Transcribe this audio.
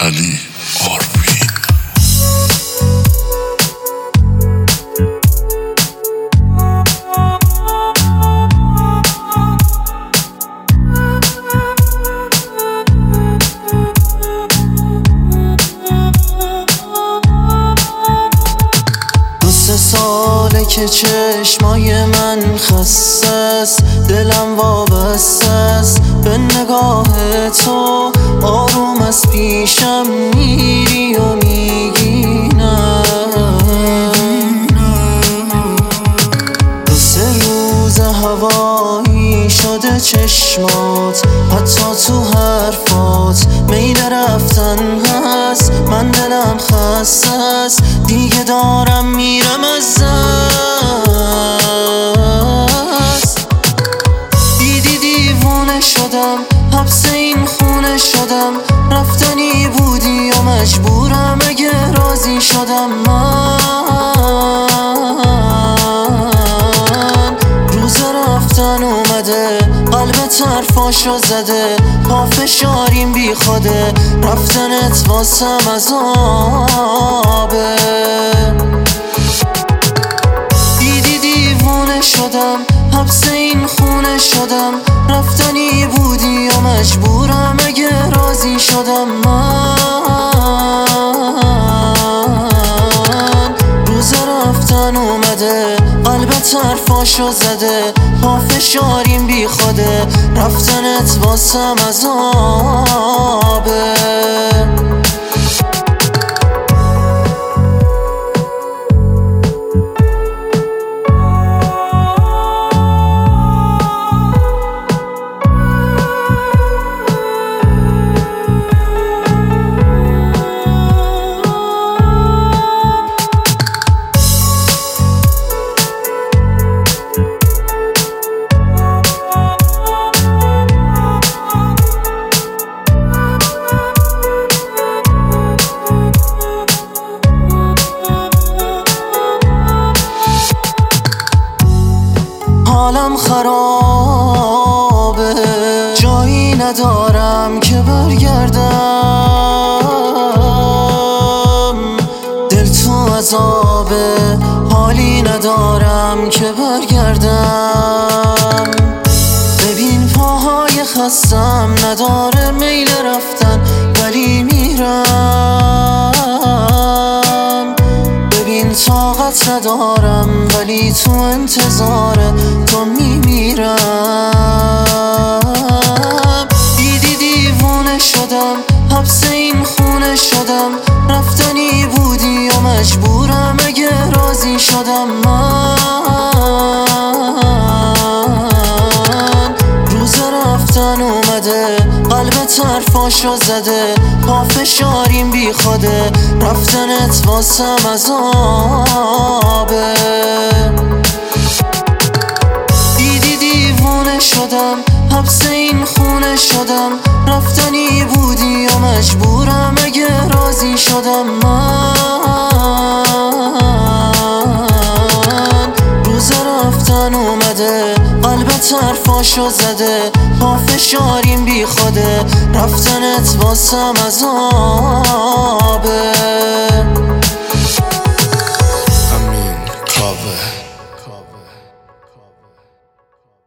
علی آروین. سه ساله که چشمای من خسته است، دلم وابسته است به نگاه تو. آروم از پیشم میری و میگی نه. دو سه روز هوایی شده چشمات، حتی تو حرفات میل رفتن هست. من دلم خسته است، دیگه دارم میرم از دست. دیدی دیوونه شدم، حبس این خونه شدم. رفتنی بودی و مجبورم اگه راضی شدم. من روز رفتن اومده، قلبت حرفاشو زده. پافشاریم بی خوده، رفتنت واسم عذابه. دیدی دیوونه شدم، حبس این خونه شدم. رفتنی بودی و مجبورم اگه راضی شدم. من روز رفتن اومده، قلبت حرفاشو زده. پافشاریم بی خوده، رفتنت واسم عذابه. حالم خرابه، جایی ندارم که برگردم. دل تو عذابه، حالی ندارم که برگردم. ببین پاهای خستم، نداره میل رفتن ولی میرم. ببین طاقت ندارم ولی تو انتظار تو میمیرم. دیدی دیوونه شدم، حبس این خونه شدم. رفتنی بودی و مجبورم اگه راضی شدم. من روز رفتن اومده، قلبت حرفاشو زده. پافشاریم بی خوده، رفتنت واسم عذابه. دیدی دیوونه شدم، حبس این خونه شدم. رفتنی بودی و مجبورم اگه راضی شدم. من روز رفتن اومده، قلبت حرفاشو زده. پافشاریم بی خوده، رفتنت واسم عذابه. امین کاوه.